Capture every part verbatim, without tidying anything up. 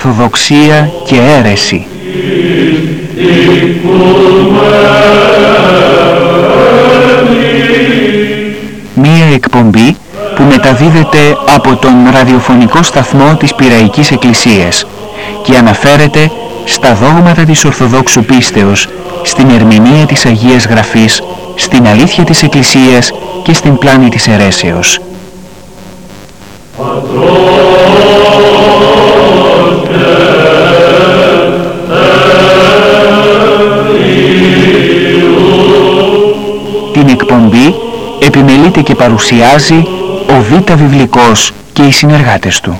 Ορθοδοξία και αίρεση. Μία εκπομπή που μεταδίδεται από τον ραδιοφωνικό σταθμό της Πειραϊκής Εκκλησίας και αναφέρεται στα δόγματα της Ορθοδόξου πίστεως, στην ερμηνεία της Αγίας Γραφής, στην αλήθεια της Εκκλησίας και στην πλάνη της αιρέσεως. Την εκπομπή επιμελείται και παρουσιάζει ο Β' Βιβλικός και οι συνεργάτες του.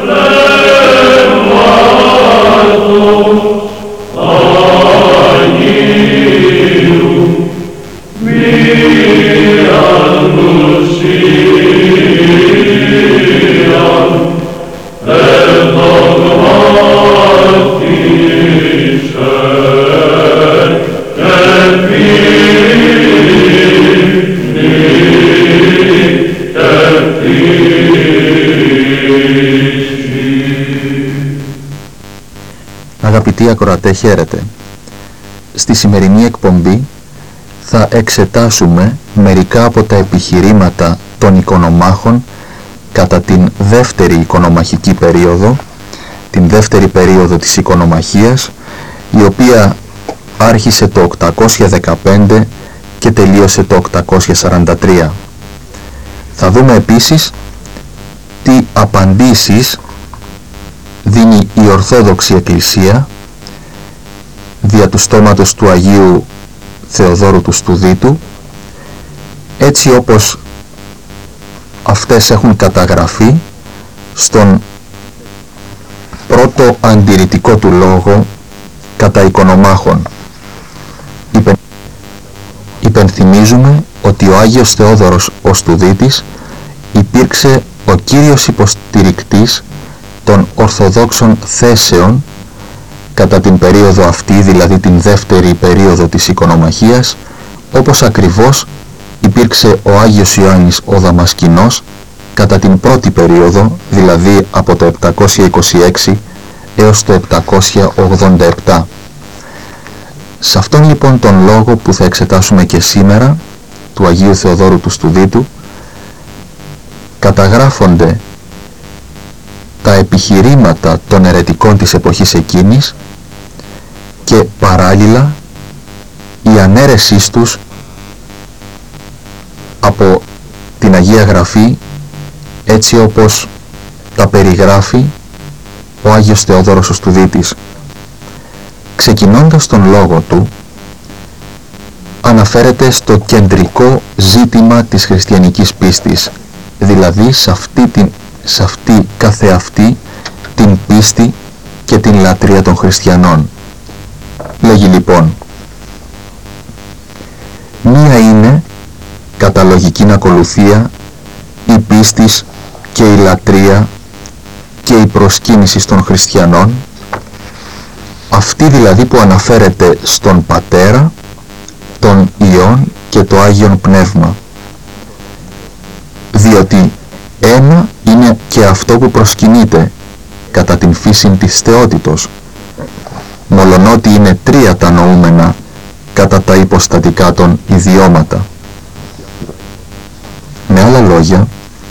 Αγαπητοί ακροατέ, χαίρετε. Στη σημερινή εκπομπή θα εξετάσουμε μερικά από τα επιχειρήματα των οικονομάχων κατά την δεύτερη οικονομαχική περίοδο, την δεύτερη περίοδο της οικονομαχίας, η οποία άρχισε το οκτακόσια δεκαπέντε και τελείωσε το οκτακόσια σαράντα τρία. Θα δούμε επίσης τι απαντήσεις δίνει η Ορθόδοξη Εκκλησία δια του στόματος του Αγίου Θεοδόρου του Στουδίτου, έτσι όπως αυτές έχουν καταγραφεί στον πρώτο αντιρρητικό του λόγο κατά οικονομάχων. Υπεν... Υπενθυμίζουμε ότι ο Άγιος Θεόδωρος ο Στουδίτης υπήρξε ο κύριος υποστηρικτής των Ορθοδόξων θέσεων κατά την περίοδο αυτή, δηλαδή την δεύτερη περίοδο της οικονομαχίας, όπως ακριβώς υπήρξε ο Άγιος Ιωάννης ο Δαμασκηνός κατά την πρώτη περίοδο, δηλαδή από το επτακόσια είκοσι έξι έως το επτακόσια ογδόντα επτά. Σε αυτόν λοιπόν τον λόγο που θα εξετάσουμε και σήμερα, του Αγίου Θεοδόρου του Στουδίτου, καταγράφονται τα επιχειρήματα των αιρετικών της εποχής εκείνης και παράλληλα η ανέρεσής τους από την Αγία Γραφή, έτσι όπως τα περιγράφει ο Άγιος Θεόδωρος ο Στουδίτης. Ξεκινώντας τον λόγο του, αναφέρεται στο κεντρικό ζήτημα της χριστιανικής πίστης, δηλαδή σε αυτή, την, σε αυτή καθεαυτή την πίστη και την λατρεία των χριστιανών. Λέγει λοιπόν: μία είναι, κατά λογικήν ακολουθία, η πίστης και η λατρεία και η προσκύνηση των χριστιανών, αυτή δηλαδή που αναφέρεται στον Πατέρα, τον Υιόν και το Άγιον Πνεύμα, διότι ένα είναι και αυτό που προσκυνείται κατά την φύση της θεότητος, μολονότι είναι τρία τα νοούμενα κατά τα υποστατικά των ιδιώματα. Με άλλα λόγια,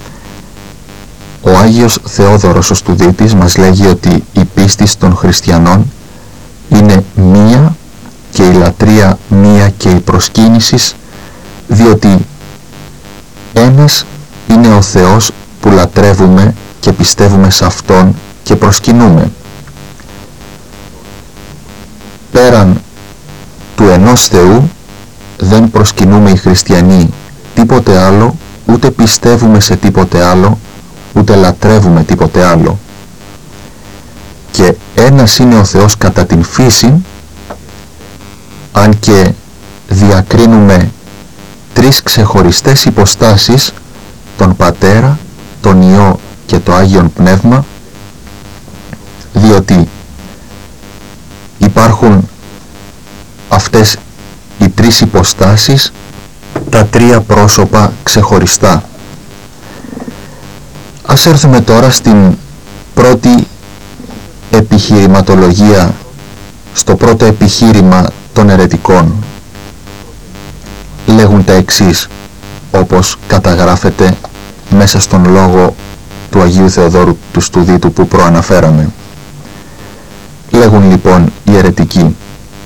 ο Άγιος Θεόδωρος ο Στουδίτης μας λέγει ότι η πίστη των χριστιανών είναι μία και η λατρεία μία και η προσκύνηση, διότι ένας είναι ο Θεός που λατρεύουμε και πιστεύουμε σε Αυτόν και προσκυνούμε. Πέραν του ενός Θεού δεν προσκυνούμε οι χριστιανοί τίποτε άλλο, ούτε πιστεύουμε σε τίποτε άλλο, ούτε λατρεύουμε τίποτε άλλο. Και ένας είναι ο Θεός κατά την φύση, αν και διακρίνουμε τρεις ξεχωριστές υποστάσεις, τον Πατέρα, τον Υιό και το Άγιον Πνεύμα, διότι υπάρχουν αυτές οι τρεις υποστάσεις, τα τρία πρόσωπα ξεχωριστά. Ας έρθουμε τώρα στην πρώτη επιχειρηματολογία στο πρώτο επιχείρημα των αιρετικών. Λέγουν τα εξής, όπως καταγράφεται μέσα στον λόγο του Αγίου Θεοδόρου του Στουδίτου που προαναφέραμε. Λέγουν λοιπόν οι αιρετικοί: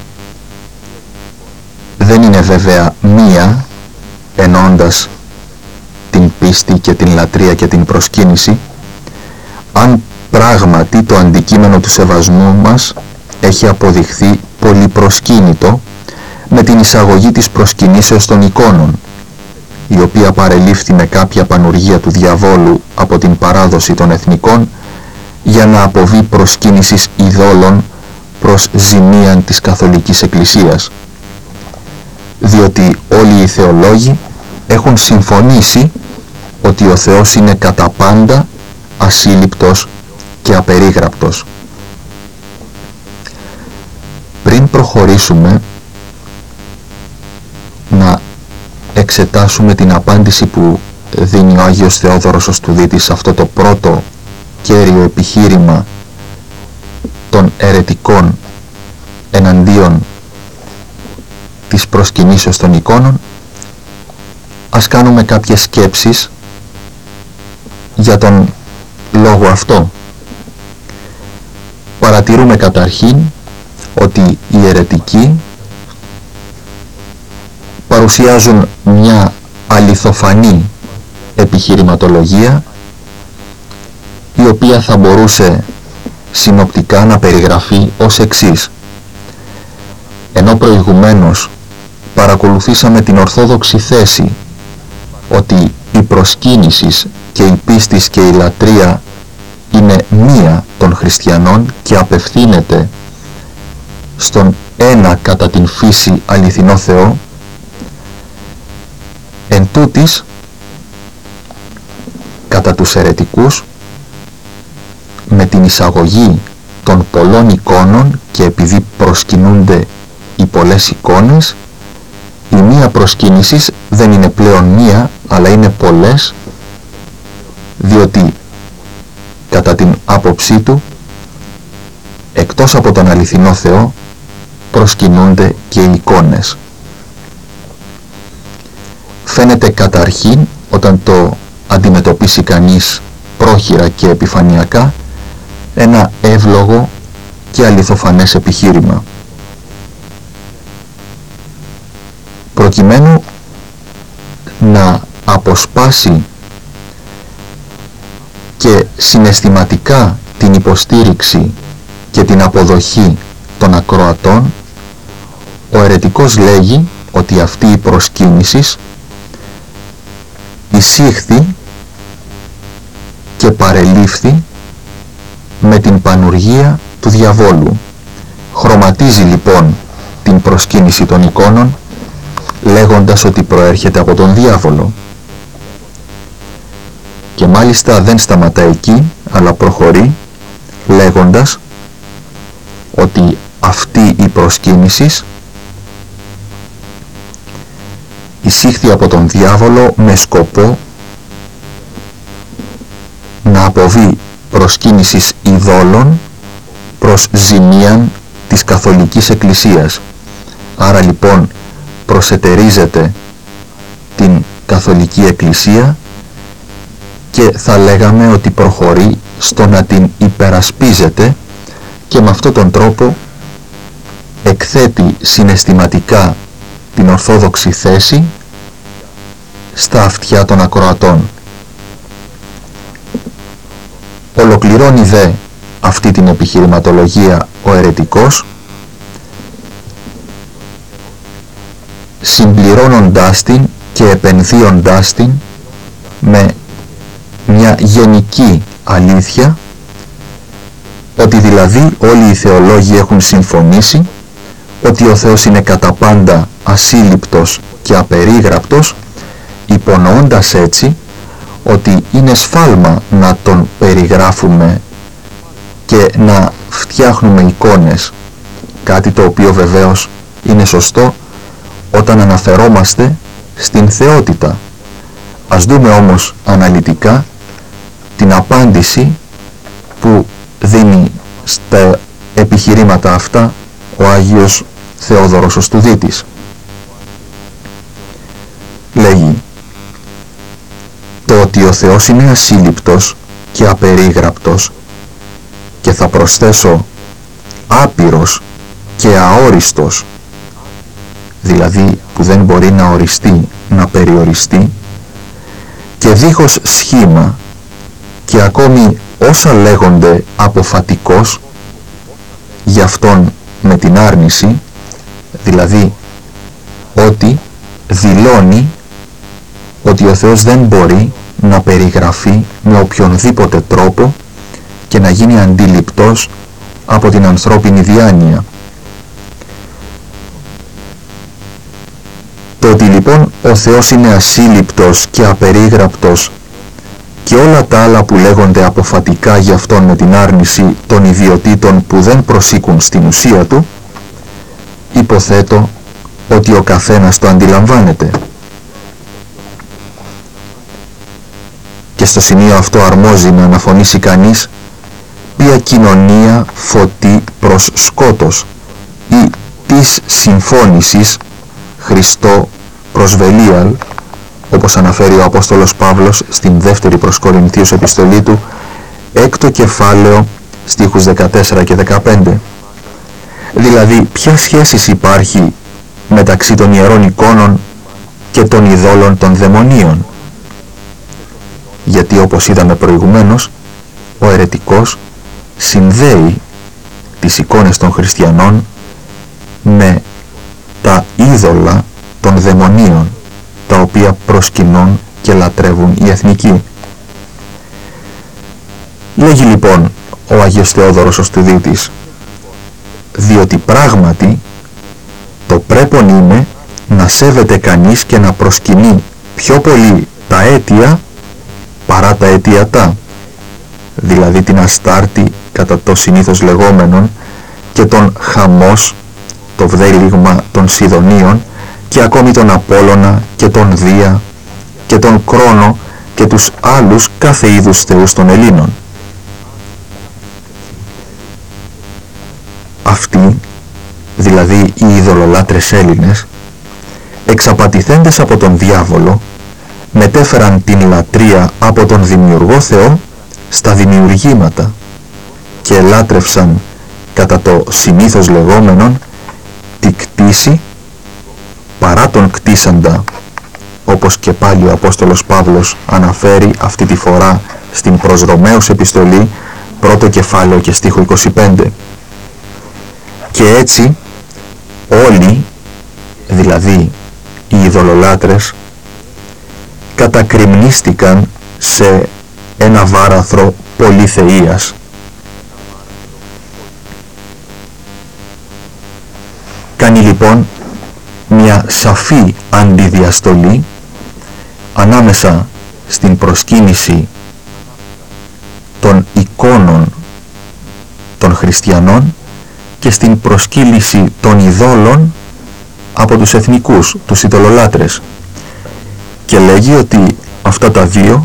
δεν είναι βέβαια μία, ενώντας την πίστη και την λατρεία και την προσκύνηση, αν πράγματι το αντικείμενο του σεβασμού μας έχει αποδειχθεί πολύ προσκύνητο με την εισαγωγή της προσκυνήσεως των εικόνων, η οποία παρελήφθη με κάποια πανουργία του διαβόλου από την παράδοση των εθνικών για να αποβεί προσκύνησης ειδόλων προς ζημίαν της Καθολικής Εκκλησίας, διότι όλοι οι θεολόγοι έχουν συμφωνήσει ότι ο Θεός είναι κατά πάντα ασύλληπτος και απερίγραπτος. Πριν προχωρήσουμε να εξετάσουμε την απάντηση που δίνει ο Άγιος Θεόδωρος ο Στουδίτης σε αυτό το πρώτο κέριο επιχείρημα των αιρετικών εναντίον της προσκυνήσεως των εικόνων, ας κάνουμε κάποιες σκέψεις για τον λόγο αυτό. Παρατηρούμε καταρχήν ότι οι αιρετικοί παρουσιάζουν μια αληθοφανή επιχειρηματολογία, η οποία θα μπορούσε συνοπτικά να περιγραφεί ως εξής. Ενώ προηγουμένως παρακολουθήσαμε την ορθόδοξη θέση ότι η προσκύνησης και η πίστης και η λατρεία είναι μία των χριστιανών και απευθύνεται στον ένα κατά την φύση αληθινό Θεό, εν τούτης, κατά τους αιρετικούς, με την εισαγωγή των πολλών εικόνων και επειδή προσκυνούνται οι πολλές εικόνες, η μία προσκύνησης δεν είναι πλέον μία, αλλά είναι πολλές, διότι κατά την άποψή του, εκτός από τον αληθινό Θεό, προσκυνούνται και οι εικόνες. Φαίνεται καταρχήν, όταν το αντιμετωπίσει κανείς πρόχειρα και επιφανειακά, ένα εύλογο και αληθοφανές επιχείρημα. Προκειμένου να αποσπάσει και συναισθηματικά την υποστήριξη και την αποδοχή των ακροατών, ο αιρετικός λέγει ότι αυτή η προσκύνηση εισήχθη και παρελήφθη με την πανουργία του διαβόλου. Χρωματίζει λοιπόν την προσκύνηση των εικόνων, λέγοντας ότι προέρχεται από τον διάβολο. Και μάλιστα δεν σταματά εκεί, αλλά προχωρεί λέγοντας ότι αυτή η προσκύνηση εισήχθη από τον διάβολο με σκοπό να αποβεί προσκύνησης ειδόλων προς ζημίαν της Καθολικής Εκκλησίας. Άρα λοιπόν προσετερίζεται την Καθολική Εκκλησία και θα λέγαμε ότι προχωρεί στο να την υπερασπίζεται και με αυτόν τον τρόπο εκθέτει συναισθηματικά την ορθόδοξη θέση στα αυτιά των ακροατών. Ολοκληρώνει δε αυτή την επιχειρηματολογία ο αιρετικός, συμπληρώνοντάς την και επενδύοντάς την με μια γενική αλήθεια, ότι δηλαδή όλοι οι θεολόγοι έχουν συμφωνήσει ότι ο Θεός είναι κατά πάντα ασύλληπτος και απερίγραπτος, υπονοώντας έτσι ότι είναι σφάλμα να τον περιγράφουμε και να φτιάχνουμε εικόνες, κάτι το οποίο βεβαίως είναι σωστό όταν αναφερόμαστε στην θεότητα. Ας δούμε όμως αναλυτικά την απάντηση που δίνει στα επιχειρήματα αυτά ο Άγιος Θεόδωρος ο Στουδίτης. Λέγει: το ότι ο Θεός είναι ασύλληπτος και απερίγραπτος, και θα προσθέσω άπειρος και αόριστος, δηλαδή που δεν μπορεί να οριστεί, να περιοριστεί, και δίχως σχήμα, και ακόμη όσα λέγονται αποφατικός, γι' αυτόν με την άρνηση, δηλαδή ότι δηλώνει ότι ο Θεός δεν μπορεί να περιγραφεί με οποιονδήποτε τρόπο και να γίνει αντιληπτός από την ανθρώπινη διάνοια. Το ότι λοιπόν ο Θεός είναι ασύλληπτος και απερίγραπτος και όλα τα άλλα που λέγονται αποφατικά για αυτόν με την άρνηση των ιδιωτήτων που δεν προσήκουν στην ουσία του, υποθέτω ότι ο καθένας το αντιλαμβάνεται. Και στο σημείο αυτό αρμόζει να αναφωνήσει κανείς ποια κοινωνία φωτεί προς σκότος ή της συμφώνησης Χριστό προς Βελίαλ, όπως αναφέρει ο Απόστολος Παύλος στην δεύτερη προς Κορινθίους επιστολή του, έκτο κεφάλαιο, στίχους δεκατέσσερα και δεκαπέντε. Δηλαδή, ποια σχέση υπάρχει μεταξύ των ιερών εικόνων και των ειδόλων των δαιμονίων? Γιατί, όπως είδαμε προηγουμένως, ο αιρετικός συνδέει τις εικόνες των χριστιανών με τα είδωλα των δαιμονίων, τα οποία προσκυνούν και λατρεύουν οι εθνικοί. Λέγει λοιπόν ο Άγιος Θεόδωρος ο Στουδίτης: διότι πράγματι το πρέπον είναι να σέβεται κανείς και να προσκυνεί πιο πολύ τα αίτια παρά τα αιτιατά, δηλαδή την Αστάρτη κατά το συνήθως λεγόμενον και τον Χαμός, το βδέλιγμα των Σιδωνίων, και ακόμη τον Απόλλωνα και τον Δία και τον Κρόνο και τους άλλους κάθε είδους θεούς των Ελλήνων. Αυτοί, δηλαδή οι ειδωλολάτρες Έλληνες, εξαπατηθέντες από τον διάβολο, μετέφεραν την λατρεία από τον Δημιουργό Θεό στα δημιουργήματα και ελάτρευσαν κατά το συνήθως λεγόμενον τη κτήση παρά τον κτίσαντα, όπως και πάλι ο Απόστολος Παύλος αναφέρει αυτή τη φορά στην προς Ρωμαίους επιστολή, πρώτο κεφάλαιο και στίχο είκοσι πέντε. Και έτσι όλοι, δηλαδή οι ειδωλολάτρες, κατακριμνίστηκαν σε ένα βάραθρο πολυθεΐας. Κάνει λοιπόν μια σαφή αντιδιαστολή ανάμεσα στην προσκύνηση των εικόνων των χριστιανών και στην προσκύληση των ειδόλων από τους εθνικούς, τους ειδωλολάτρες, και λέγει ότι αυτά τα δύο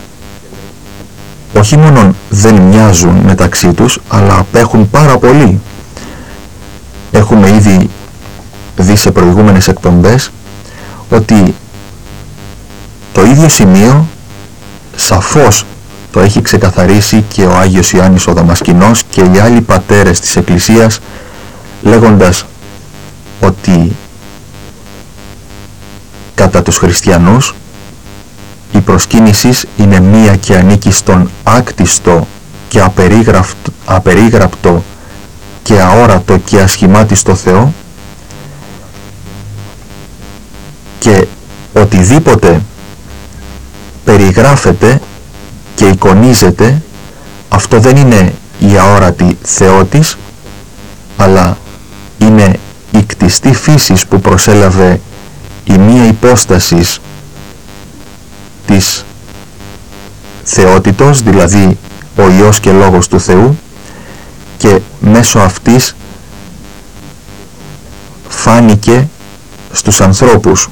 όχι μόνο δεν μοιάζουν μεταξύ τους, αλλά απέχουν πάρα πολύ. Έχουμε ήδη δει σε προηγούμενες εκπομπές ότι το ίδιο σημείο σαφώς το έχει ξεκαθαρίσει και ο Άγιος Ιωάννης ο Δαμασκηνός και οι άλλοι πατέρες της Εκκλησίας, λέγοντας ότι κατά τους χριστιανούς η προσκύνηση είναι μία και ανήκει στον άκτιστο και απερίγραπτο, απερίγραπτο και αόρατο και ασχημάτιστο Θεό, και οτιδήποτε περιγράφεται και εικονίζεται, αυτό δεν είναι η αόρατη θεότης, αλλά είναι η κτιστή φύσης που προσέλαβε η μία υπόστασης της θεότητος, δηλαδή ο Υιός και Λόγος του Θεού, και μέσω αυτής φάνηκε στους ανθρώπους.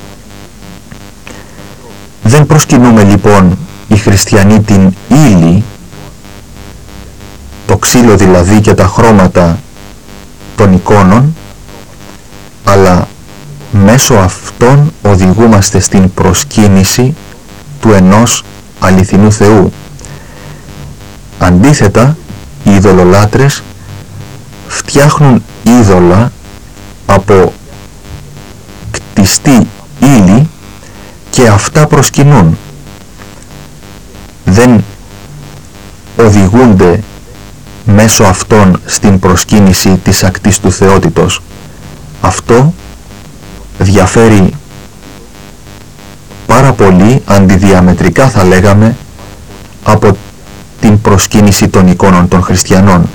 Δεν προσκυνούμε λοιπόν οι χριστιανοί την ύλη, το ξύλο δηλαδή και τα χρώματα των εικόνων, αλλά μέσω αυτών οδηγούμαστε στην προσκύνηση του ενός αληθινού Θεού. Αντίθετα, οι ειδωλολάτρες φτιάχνουν είδωλα από κτιστή ύλη και αυτά προσκυνούν. Δεν οδηγούνται μέσω αυτών στην προσκύνηση της ακτής του θεότητος. Αυτό διαφέρει πάρα πολύ, αντιδιαμετρικά θα λέγαμε, από την προσκύνηση των εικόνων των χριστιανών.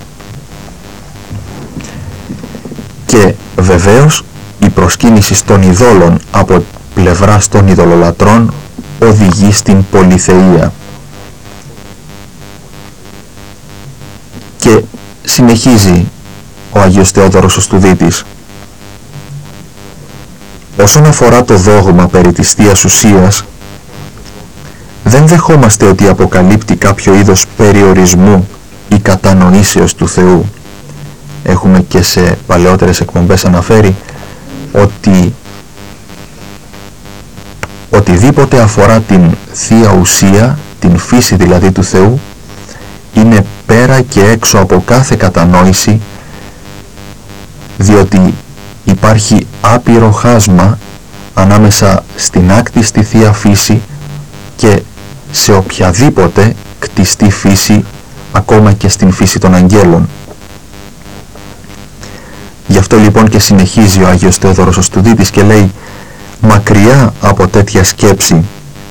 Και βεβαίως η προσκύνηση των ειδόλων από πλευράς των ειδωλολατρών οδηγεί στην πολυθεΐα. Και συνεχίζει ο Άγιος Θεόδωρος ο Στουδίτης. Όσον αφορά το δόγμα περί της Θείας Ουσίας, δεν δεχόμαστε ότι αποκαλύπτει κάποιο είδος περιορισμού ή κατανοήσεως του Θεού. Έχουμε και σε παλαιότερες εκπομπές αναφέρει ότι οτιδήποτε αφορά την Θεία Ουσία, την φύση δηλαδή του Θεού, είναι πέρα και έξω από κάθε κατανόηση, διότι υπάρχει άπειρο χάσμα ανάμεσα στην άκτιστη Θεία Φύση και σε οποιαδήποτε κτιστή φύση, ακόμα και στην φύση των αγγέλων. Γι' αυτό λοιπόν και συνεχίζει ο Άγιος Θεόδωρος ο Στουδίτης και λέει: μακριά από τέτοια σκέψη,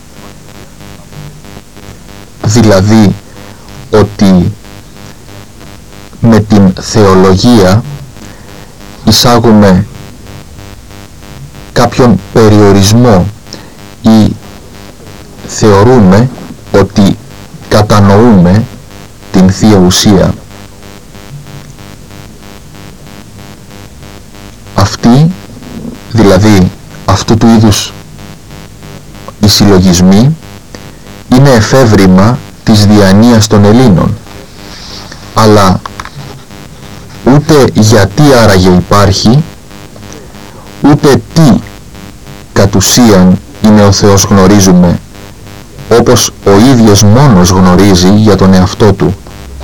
δηλαδή ότι με την θεολογία εισάγουμε κάποιον περιορισμό ή θεωρούμε ότι κατανοούμε την Θεία Ουσία. Αυτοί, δηλαδή αυτού του είδους οι συλλογισμοί, είναι εφεύρημα της διανοίας των Ελλήνων, αλλά ούτε γιατί άραγε υπάρχει, ούτε τι κατ' ουσίαν είναι ο Θεός γνωρίζουμε, όπως ο ίδιος μόνος γνωρίζει για τον εαυτό του.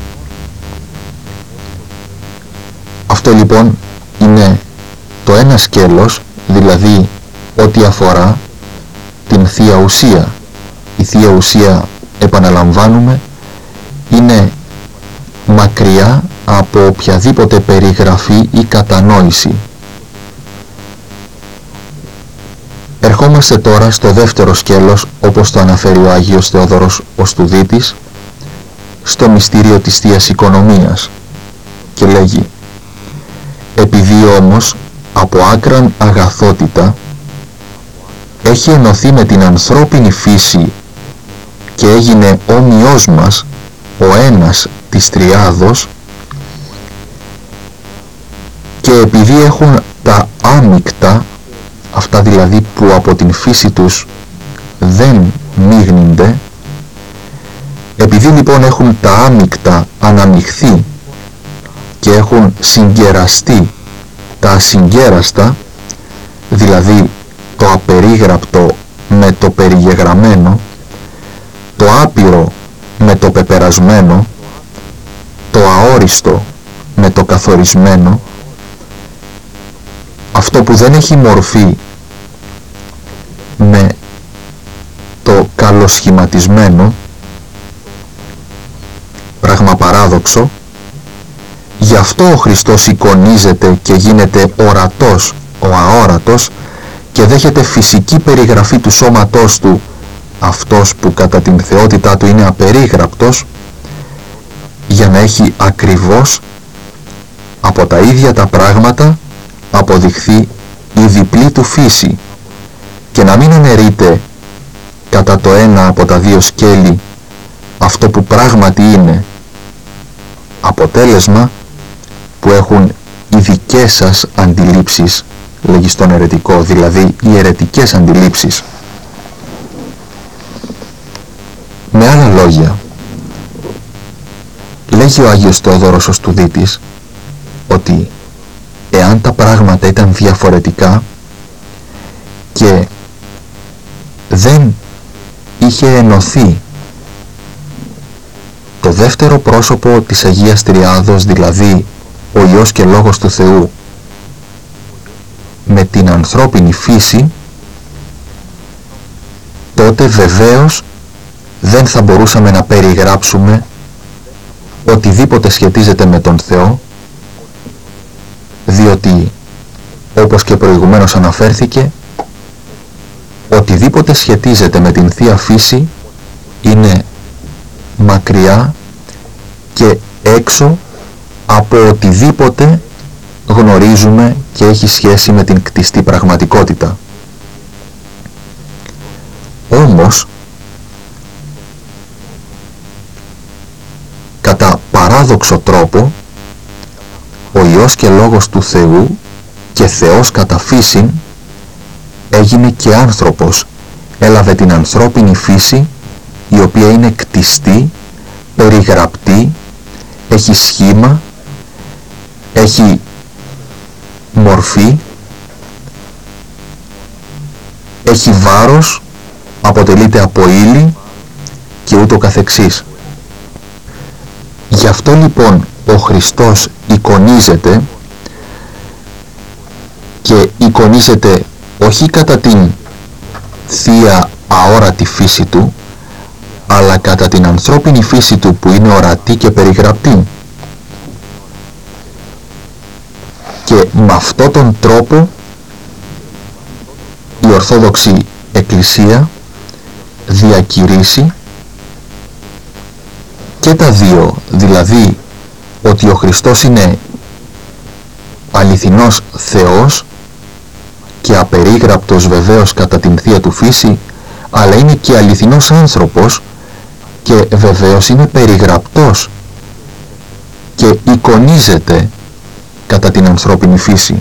Αυτό λοιπόν είναι το ένα σκέλος, δηλαδή ό,τι αφορά την Θεία Ουσία. Η Θεία Ουσία, επαναλαμβάνουμε, είναι μακριά από οποιαδήποτε περιγραφή ή κατανόηση. Ερχόμαστε τώρα στο δεύτερο σκέλος, όπως το αναφέρει ο Άγιος Θεόδωρος ο Στουδίτης, στο μυστήριο της Θείας Οικονομίας, και λέγει: επειδή όμως από άκραν αγαθότητα έχει ενωθεί με την ανθρώπινη φύση και έγινε όμοιός μας ο ένας της τριάδος, και επειδή έχουν τα άμικτα, αυτά δηλαδή που από την φύση τους δεν μείγνυνται, επειδή λοιπόν έχουν τα άμικτα αναμειχθεί και έχουν συγκεραστεί τα ασυγκέραστα, δηλαδή το απερίγραπτο με το περιγεγραμμένο, το άπειρο με το πεπερασμένο, το αόριστο με το καθορισμένο, αυτό που δεν έχει μορφή με το καλοσχηματισμένο, πράγμα παράδοξο. Γι' αυτό ο Χριστός εικονίζεται και γίνεται ορατός ο αόρατος και δέχεται φυσική περιγραφή του σώματός του, αυτός που κατά την θεότητά του είναι απερίγραπτος, για να έχει ακριβώς από τα ίδια τα πράγματα αποδειχθεί η διπλή του φύση και να μην αναιρείται κατά το ένα από τα δύο σκέλη αυτό που πράγματι είναι αποτέλεσμα που έχουν οι δικές σας αντιλήψεις, λέγει στον αιρετικό, δηλαδή οι αιρετικές αντιλήψεις. Με άλλα λόγια, λέγει λέγει ο Άγιος Θεόδωρος ο Στουδίτης ότι εάν τα πράγματα ήταν διαφορετικά και δεν είχε ενωθεί το δεύτερο πρόσωπο της Αγίας Τριάδος, δηλαδή ο Υιός και Λόγος του Θεού, με την ανθρώπινη φύση, τότε βεβαίως δεν θα μπορούσαμε να περιγράψουμε οτιδήποτε σχετίζεται με τον Θεό, διότι όπως και προηγουμένως αναφέρθηκε, οτιδήποτε σχετίζεται με την Θεία Φύση είναι μακριά και έξω από οτιδήποτε γνωρίζουμε και έχει σχέση με την κτιστή πραγματικότητα. Όμως, κατά παράδοξο τρόπο, ο Υιός και Λόγος του Θεού και Θεός κατά φύσιν έγινε και άνθρωπος, έλαβε την ανθρώπινη φύση, η οποία είναι κτιστή, περιγραπτή, έχει σχήμα, έχει μορφή, έχει βάρος, αποτελείται από ύλη και ούτω καθεξής. Γι' αυτό λοιπόν ο Χριστός εικονίζεται, και εικονίζεται όχι κατά την θεία αόρατη φύση του, αλλά κατά την ανθρώπινη φύση του που είναι ορατή και περιγραπτή. Και με αυτόν τον τρόπο η Ορθόδοξη Εκκλησία διακηρύσει και τα δύο, δηλαδή ότι ο Χριστός είναι αληθινός Θεός και απερίγραπτος βεβαίως κατά την θεία του φύση, αλλά είναι και αληθινός άνθρωπος και βεβαίως είναι περιγραπτός και εικονίζεται κατά την ανθρώπινη φύση.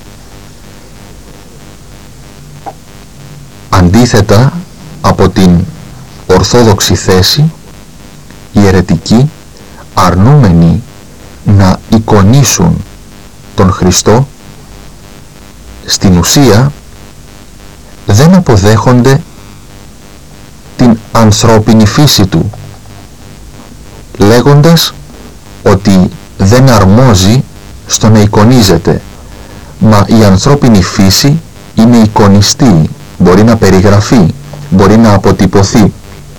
Αντίθετα από την ορθόδοξη θέση, οι αιρετικοί, αρνούμενοι να εικονίσουν τον Χριστό, στην ουσία δεν αποδέχονται την ανθρώπινη φύση του, λέγοντας ότι δεν αρμόζει στο να εικονίζεται, μα η ανθρώπινη φύση είναι εικονιστή, μπορεί να περιγραφεί, μπορεί να αποτυπωθεί.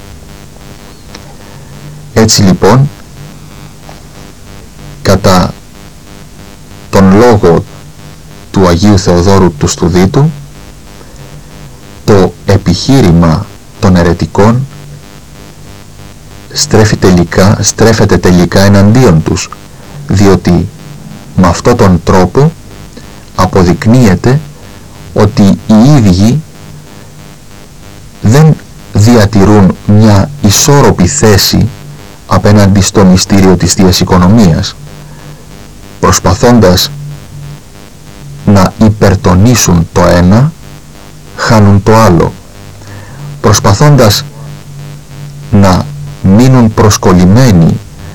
Έτσι λοιπόν, κατά τον λόγο του Αγίου Θεοδόρου του Στουδίτου, το επιχείρημα των αιρετικών στρέφει τελικά, στρέφεται τελικά εναντίον τους, διότι με αυτόν τον τρόπο αποδεικνύεται ότι οι ίδιοι δεν διατηρούν μια ισόρροπη θέση απέναντι στο μυστήριο της Θείας Οικονομίας, προσπαθώντας να υπερτονίσουν το ένα, χάνουν το άλλο, προσπαθώντας να μείνουν προσκολλημένοι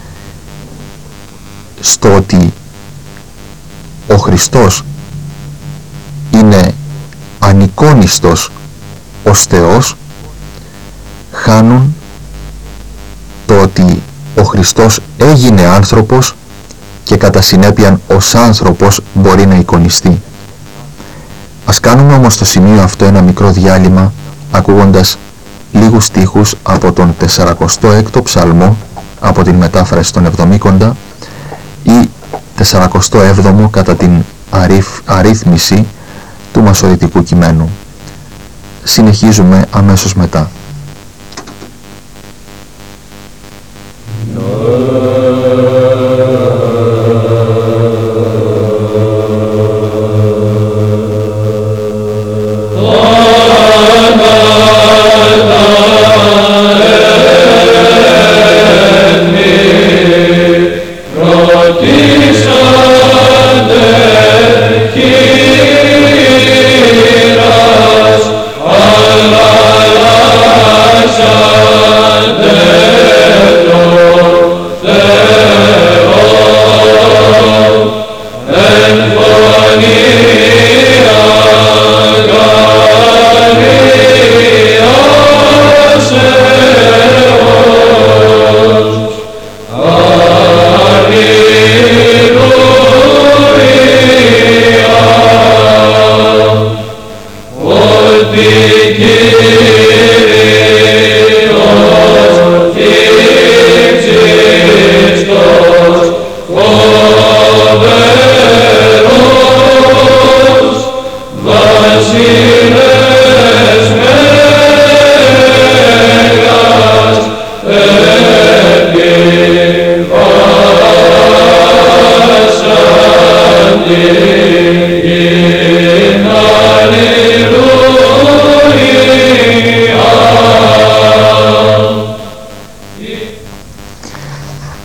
στο ότι ο Χριστός είναι ανεικόνιστος ως Θεός, χάνουν το ότι ο Χριστός έγινε άνθρωπος και κατά συνέπεια ως άνθρωπος μπορεί να εικονιστεί. Ας κάνουμε όμως στο σημείο αυτό ένα μικρό διάλειμμα, ακούγοντας λίγους στίχους από τον τεσσαρακοστό έκτο ψαλμό, από την μετάφραση των Εβδομήκοντα, ή τεσσαρακοστό έβδομο κατά την αρиф, αρρύθμιση του μασοριτικού κειμένου. Συνεχίζουμε αμέσως μετά. Allah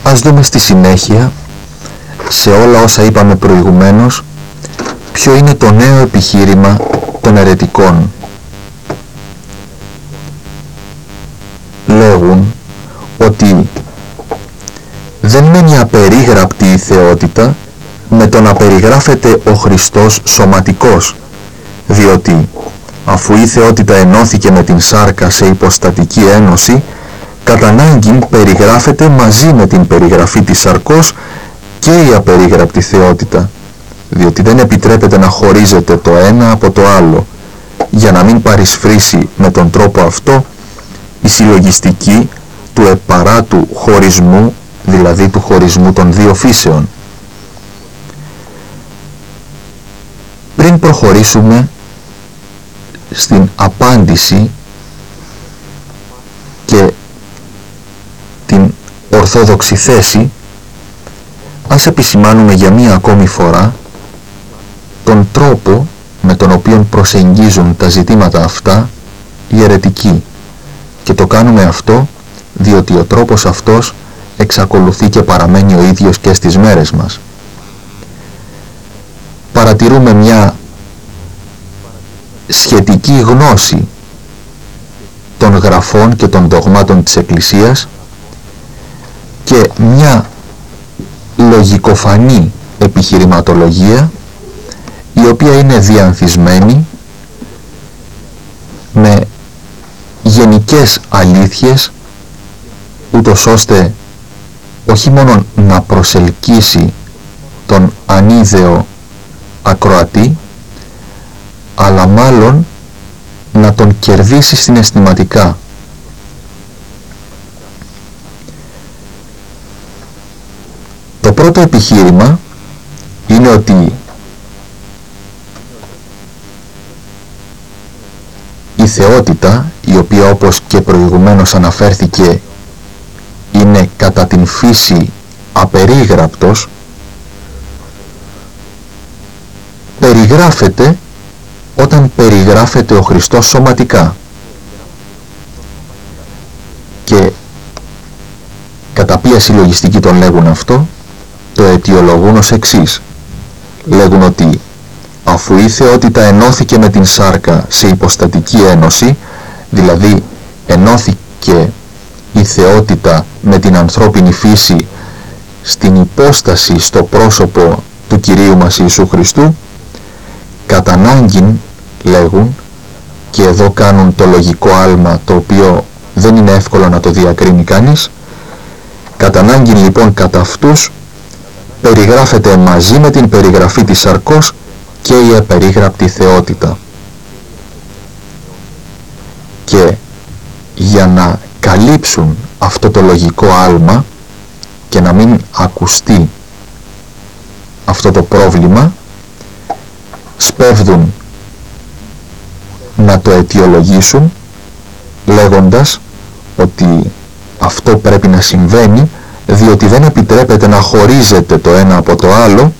ας δούμε στη συνέχεια, σε όλα όσα είπαμε προηγουμένως, ποιο είναι το νέο επιχείρημα των αιρετικών. Λέγουν ότι δεν μένει απερίγραπτη η θεότητα με το να περιγράφεται ο Χριστός σωματικός, διότι αφού η θεότητα ενώθηκε με την σάρκα σε υποστατική ένωση, κατά ανάγκην περιγράφεται μαζί με την περιγραφή της σαρκός και η απερίγραπτη θεότητα, διότι δεν επιτρέπεται να χωρίζεται το ένα από το άλλο, για να μην παρισφρήσει με τον τρόπο αυτό η συλλογιστική του επαράτου χωρισμού, δηλαδή του χωρισμού των δύο φύσεων. Πριν προχωρήσουμε στην απάντηση και την ορθόδοξη θέση, ας επισημάνουμε για μία ακόμη φορά τον τρόπο με τον οποίο προσεγγίζουν τα ζητήματα αυτά οι αιρετικοί, και το κάνουμε αυτό διότι ο τρόπος αυτός εξακολουθεί και παραμένει ο ίδιος και στις μέρες μας. Παρατηρούμε μια σχετική γνώση των γραφών και των δογμάτων της Εκκλησίας και μια λογικοφανή επιχειρηματολογία, η οποία είναι διανθισμένη με γενικές αλήθειες, ούτως ώστε όχι μόνο να προσελκύσει τον ανίδεο ακροατή, αλλά μάλλον να τον κερδίσει συναισθηματικά. Το πρώτο επιχείρημα είναι ότι η θεότητα, η οποία όπως και προηγουμένως αναφέρθηκε είναι κατά την φύση απερίγραπτος, περιγράφεται όταν περιγράφεται ο Χριστός σωματικά. Και κατά ποια συλλογιστική τον λέγουν αυτό? Το αιτιολογούν ως εξής. Λέγουν ότι αφού η θεότητα ενώθηκε με την σάρκα σε υποστατική ένωση, δηλαδή ενώθηκε η θεότητα με την ανθρώπινη φύση στην υπόσταση στο πρόσωπο του Κυρίου μας Ιησού Χριστού, κατά ανάγκην, λέγουν, και εδώ κάνουν το λογικό άλμα το οποίο δεν είναι εύκολο να το διακρίνει κανείς, κατά ανάγκην λοιπόν κατά αυτούς περιγράφεται μαζί με την περιγραφή της σαρκός και η απερίγραπτη θεότητα. Και για να καλύψουν αυτό το λογικό άλμα και να μην ακουστεί αυτό το πρόβλημα, σπέβδουν να το αιτιολογήσουν λέγοντας ότι αυτό πρέπει να συμβαίνει διότι δεν επιτρέπεται να χωρίζεται το ένα από το άλλο,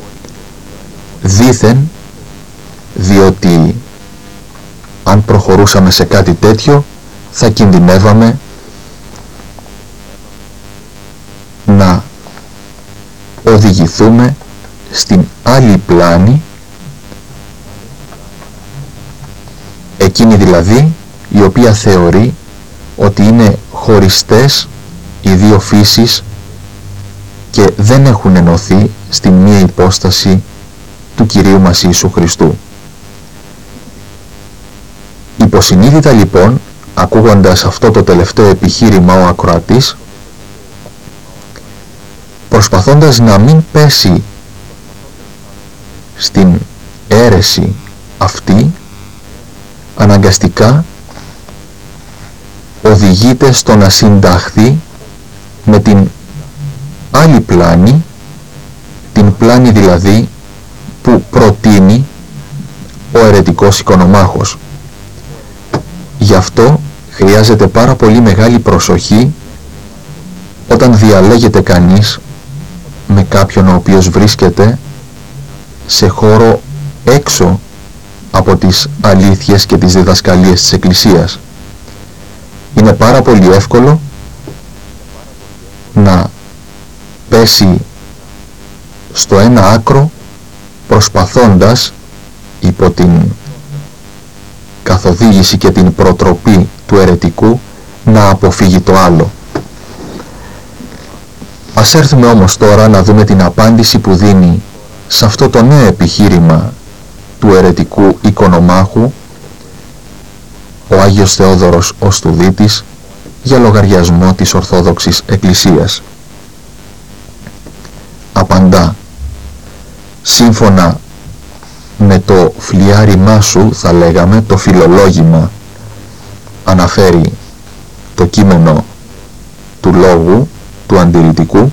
δήθεν διότι αν προχωρούσαμε σε κάτι τέτοιο θα κινδυνεύαμε να οδηγηθούμε στην άλλη πλάνη, εκείνη δηλαδή η οποία θεωρεί ότι είναι χωριστές οι δύο φύσεις και δεν έχουν ενωθεί στην μία υπόσταση του Κυρίου μας Ιησού Χριστού. Υποσυνείδητα λοιπόν, ακούγοντας αυτό το τελευταίο επιχείρημα ο ακροατής, προσπαθώντας να μην πέσει στην αίρεση αυτή, αναγκαστικά οδηγείται στο να συνταχθεί με την άλλη πλάνη, την πλάνη δηλαδή που προτείνει ο αιρετικός οικονομάχος. Γι' αυτό χρειάζεται πάρα πολύ μεγάλη προσοχή όταν διαλέγεται κανείς με κάποιον ο οποίος βρίσκεται σε χώρο έξω από τις αλήθειες και τις διδασκαλίες της Εκκλησίας. Είναι πάρα πολύ εύκολο να πέσει στο ένα άκρο, προσπαθώντας υπό την καθοδήγηση και την προτροπή του αιρετικού να αποφύγει το άλλο. Ας έρθουμε όμως τώρα να δούμε την απάντηση που δίνει σε αυτό το νέο επιχείρημα του αιρετικού οικονομάχου ο Άγιος Θεόδωρος ο Στουδίτης για λογαριασμό της Ορθόδοξης Εκκλησίας. Απαντά: σύμφωνα με το φλιάριμά σου, θα λέγαμε, το φιλολόγημα, αναφέρει το κείμενο του λόγου, του αντιρρητικού,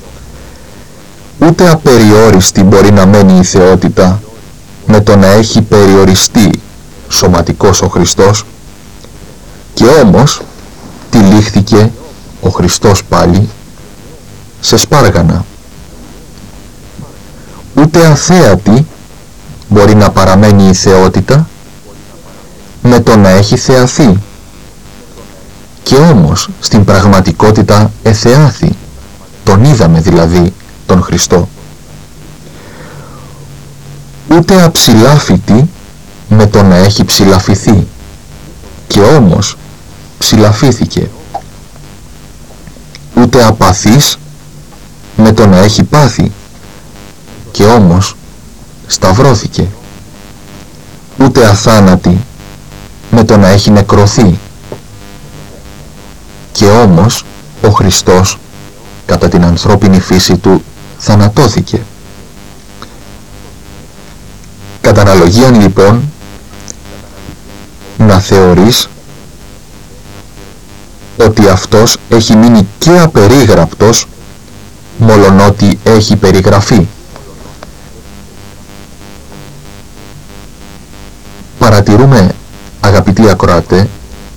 ούτε απεριόριστη μπορεί να μένει η θεότητα με το να έχει περιοριστεί σωματικός ο Χριστός, και όμως τυλίχθηκε ο Χριστός πάλι σε σπάργανα. Ούτε αθέατη μπορεί να παραμένει η θεότητα με το να έχει θεαθεί, και όμως στην πραγματικότητα εθεάθη, τον είδαμε δηλαδή τον Χριστό. Ούτε αψηλάφητη με το να έχει ψηλαφηθεί, και όμως ψηλαφήθηκε. Ούτε απαθής με το να έχει πάθει, και όμως σταυρώθηκε. Ούτε αθάνατη με το να έχει νεκρωθεί, και όμως ο Χριστός κατά την ανθρώπινη φύση του θανατώθηκε. Κατά αναλογίαν λοιπόν να θεωρείς ότι αυτός έχει μείνει και απερίγραπτος, μολονότι έχει περιγραφεί. Παρατηρούμε, αγαπητοί ακροατέ,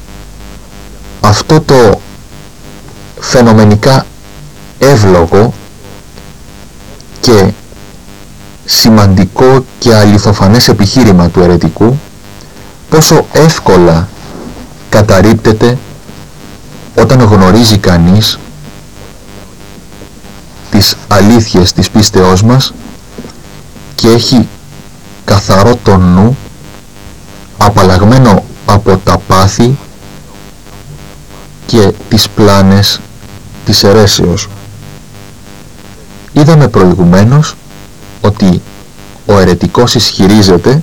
αυτό το φαινομενικά εύλογο και σημαντικό και αληθοφανές επιχείρημα του αιρετικού, πόσο εύκολα καταρρίπτεται όταν γνωρίζει κανείς τις αλήθειες της πίστεώς μας και έχει καθαρό τον νου, απαλλαγμένο από τα πάθη και τις πλάνες της αιρέσεως. Είδαμε προηγουμένως ότι ο αιρετικός ισχυρίζεται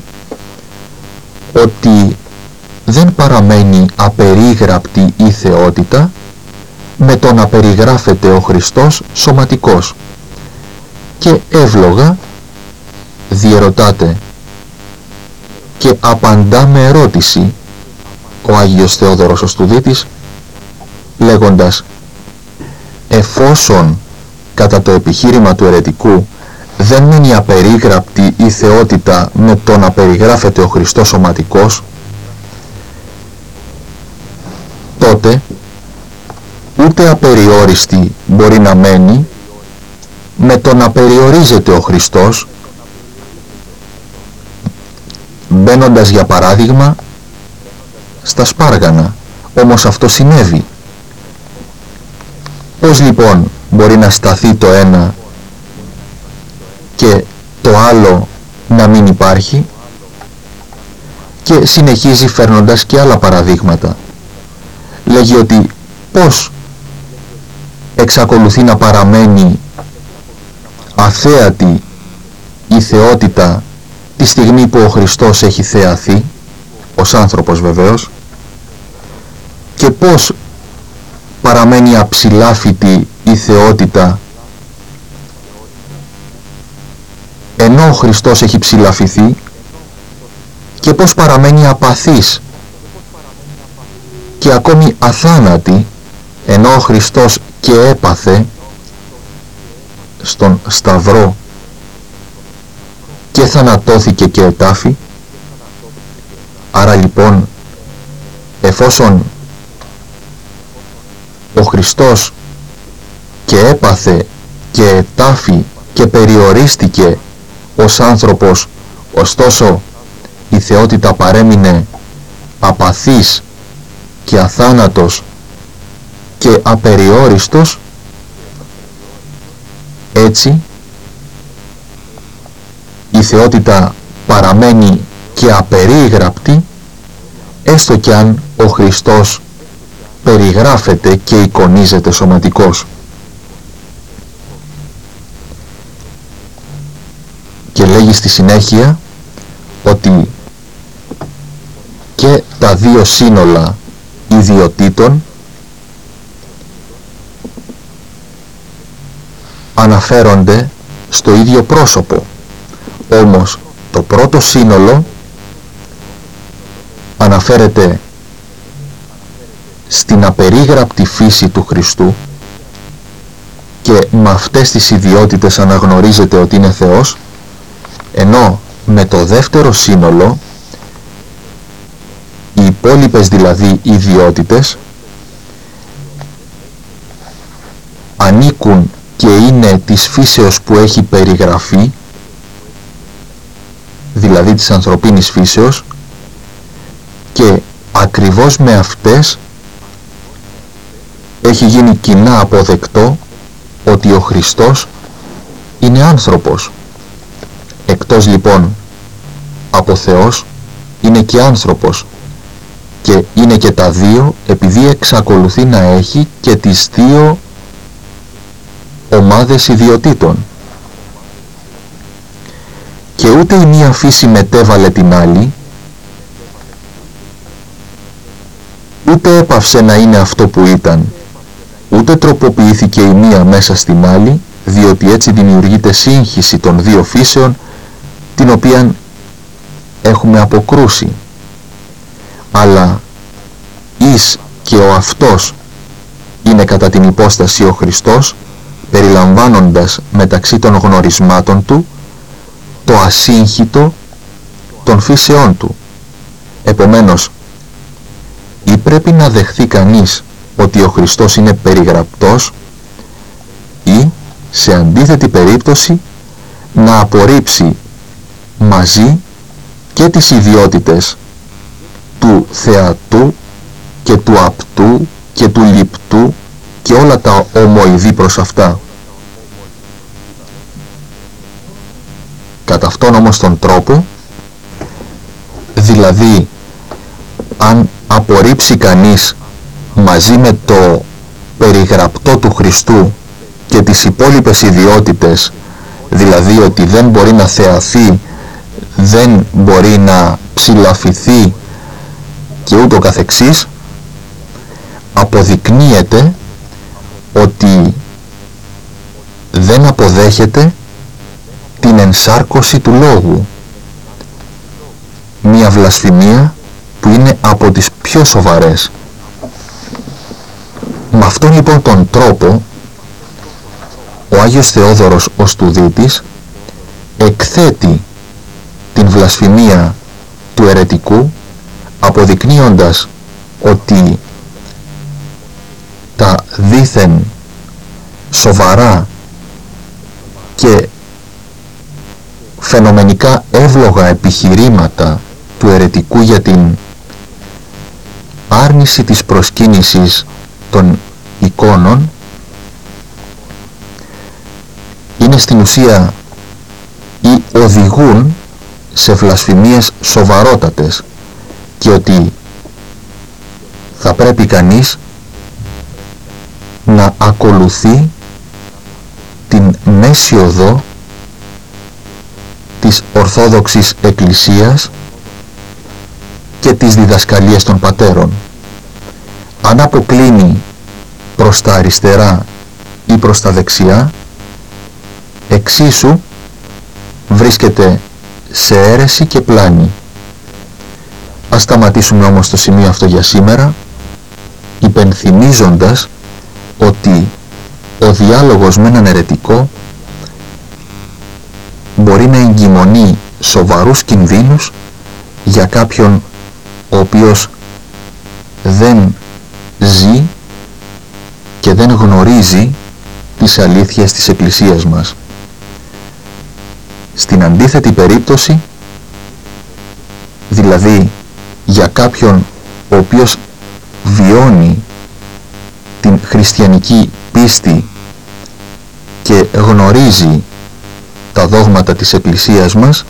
ότι δεν παραμένει απερίγραπτη η θεότητα με το να περιγράφεται ο Χριστός σωματικός, και εύλογα διερωτάται και απαντά με ερώτηση ο Άγιος Θεόδωρος ο Στουδίτης, λέγοντας: εφόσον κατά το επιχείρημα του αιρετικού δεν μείνει απερίγραπτη η θεότητα με το να περιγράφεται ο Χριστός σωματικός, τότε ούτε απεριόριστη μπορεί να μένει με το να περιορίζεται ο Χριστός, μπαίνοντας για παράδειγμα στα σπάργανα. Όμως αυτό συνέβη. Πώς λοιπόν μπορεί να σταθεί το ένα και το άλλο να μην υπάρχει? Και συνεχίζει φέρνοντας και άλλα παραδείγματα. Λέγει ότι πώς εξακολουθεί να παραμένει αθέατη η θεότητα τη στιγμή που ο Χριστός έχει θεαθεί, ως άνθρωπος βεβαίως, και πώς παραμένει αψηλάφητη η θεότητα ενώ ο Χριστός έχει ψηλαφηθεί, και πώς παραμένει απαθής και ακόμη αθάνατη ενώ ο Χριστός και έπαθε στον Σταυρό και θανατώθηκε και ετάφη. Άρα λοιπόν, εφόσον ο Χριστός και έπαθε και ετάφη και περιορίστηκε ως άνθρωπος, ωστόσο η θεότητα παρέμεινε απαθής και αθάνατος και απεριόριστος, Έτσι η θεότητα παραμένει και απερίγραπτη, έστω κι αν ο Χριστός περιγράφεται και εικονίζεται σωματικός. Και λέγει στη συνέχεια ότι και τα δύο σύνολα ιδιοτήτων αναφέρονται στο ίδιο πρόσωπο. Όμως το πρώτο σύνολο αναφέρεται στην απερίγραπτη φύση του Χριστού και με αυτές τις ιδιότητες αναγνωρίζεται ότι είναι Θεός, ενώ με το δεύτερο σύνολο, οι υπόλοιπες δηλαδή ιδιότητες ανήκουν και είναι της φύσεως που έχει περιγραφεί, δηλαδή της ανθρωπίνης φύσεως, και ακριβώς με αυτές έχει γίνει κοινά αποδεκτό ότι ο Χριστός είναι άνθρωπος. Εκτός λοιπόν από Θεός είναι και άνθρωπος, και είναι και τα δύο επειδή εξακολουθεί να έχει και τις δύο ομάδες ιδιοτήτων. Και ούτε η μία φύση μετέβαλε την άλλη, ούτε έπαυσε να είναι αυτό που ήταν, ούτε τροποποιήθηκε η μία μέσα στην άλλη, διότι έτσι δημιουργείται σύγχυση των δύο φύσεων, την οποία έχουμε αποκρούσει. Αλλά εις και ο αυτός είναι κατά την υπόσταση ο Χριστός, περιλαμβάνοντας μεταξύ των γνωρισμάτων του το ασύγχυτο των φύσεών του. Επομένως, ή πρέπει να δεχθεί κανείς ότι ο Χριστός είναι περιγραπτός, ή σε αντίθετη περίπτωση να απορρίψει μαζί και τις ιδιότητες του θεατού και του απτού και του λιπτού και όλα τα ομοειδή προς αυτά. Κατά αυτόν όμως τον τρόπο, δηλαδή αν απορρίψει κανείς μαζί με το περιγραπτό του Χριστού και τις υπόλοιπες ιδιότητες, δηλαδή ότι δεν μπορεί να θεαθεί, δεν μπορεί να ψηλαφηθεί και ούτω καθεξής, αποδεικνύεται ότι δεν αποδέχεται την ενσάρκωση του λόγου, μία βλασφημία που είναι από τις πιο σοβαρές. Με αυτόν λοιπόν τον τρόπο ο Άγιος Θεόδωρος ο Στουδίτης εκθέτει την βλασφημία του αιρετικού, αποδεικνύοντας ότι τα δήθεν σοβαρά και φαινομενικά εύλογα επιχειρήματα του αιρετικού για την άρνηση της προσκύνησης των εικόνων είναι στην ουσία ή οδηγούν σε βλασφημίες σοβαρότατες, και ότι θα πρέπει κανείς να ακολουθεί την μέση οδό της Ορθόδοξης Εκκλησίας και τις διδασκαλίες των πατέρων. Αν αποκλίνει προς τα αριστερά ή προς τα δεξιά, εξίσου βρίσκεται σε αίρεση και πλάνη. Ας σταματήσουμε όμως το σημείο αυτό για σήμερα, υπενθυμίζοντας ότι ο διάλογος με έναν αιρετικό μπορεί να εγκυμονεί σοβαρούς κινδύνους για κάποιον ο οποίος δεν ζει και δεν γνωρίζει τις αλήθειες της Εκκλησίας μας. Στην αντίθετη περίπτωση, δηλαδή για κάποιον ο οποίος βιώνει την χριστιανική πίστη και γνωρίζει τα δόγματα της Εκκλησίας μας,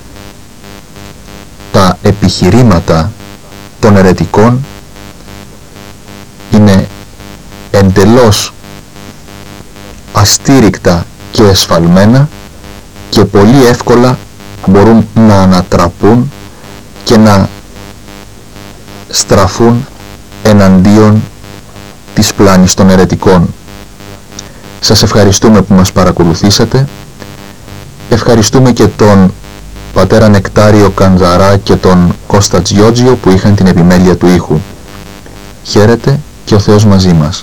τα επιχειρήματα των αιρετικών είναι εντελώς αστήρικτα και εσφαλμένα και πολύ εύκολα μπορούν να ανατραπούν και να στραφούν εναντίον της πλάνης των αιρετικών. Σας ευχαριστούμε που μας παρακολουθήσατε. Ευχαριστούμε και τον πατέρα Νεκτάριο Κανδαρά και τον Κώστα Τζιότζιο που είχαν την επιμέλεια του ήχου. Χαίρετε και ο Θεός μαζί μας.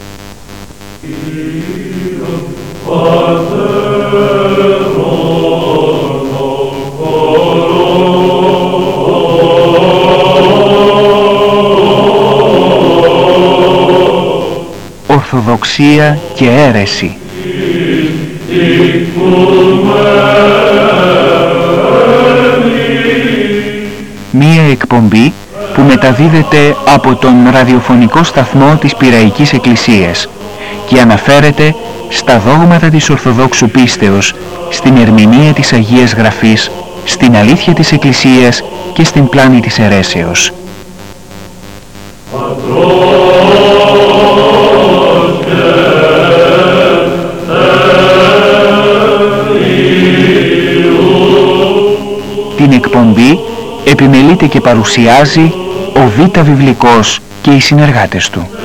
Ορθοδοξία και αίρεση. Μία εκπομπή που μεταδίδεται από τον ραδιοφωνικό σταθμό της Πειραϊκής Εκκλησίας και αναφέρεται στα δόγματα της Ορθοδόξου πίστεως, στην ερμηνεία της Αγίας Γραφής, στην αλήθεια της Εκκλησίας και στην πλάνη της αιρέσεως. Την εκπομπή επιμελείται και παρουσιάζει ο Β' Βιβλικός και οι συνεργάτες του.